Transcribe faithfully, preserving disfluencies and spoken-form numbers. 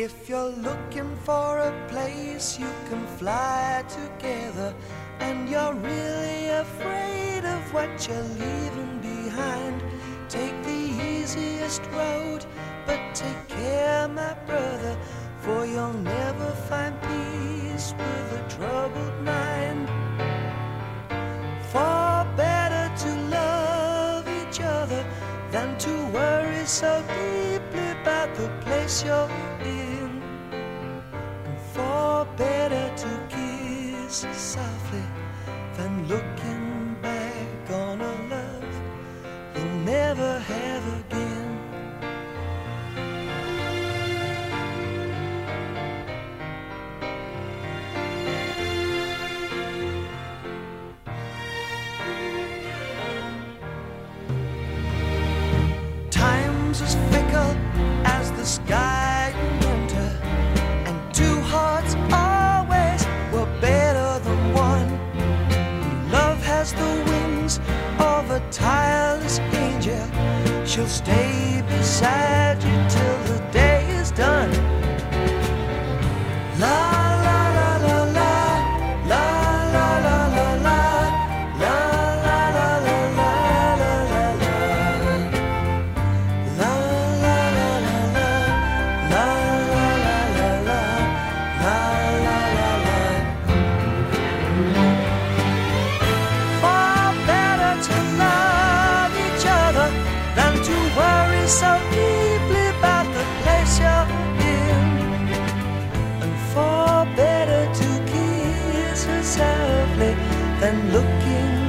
If you're looking for a place you can fly together, and you're really afraid of what you're leaving behind, take the easiest road, but take care, my brother, for you'll never find peace with a troubled mind. For better to love each other than to worry so deeply about the place you're in. And for better to kiss softly than looking back on a love you'll never have again. As fickle as the sky in winter, and two hearts always were better than one. Love has the wings of a tireless angel. She'll stay beside you till the day is done. La so deeply about the place you're in, and for better to kiss her softly than looking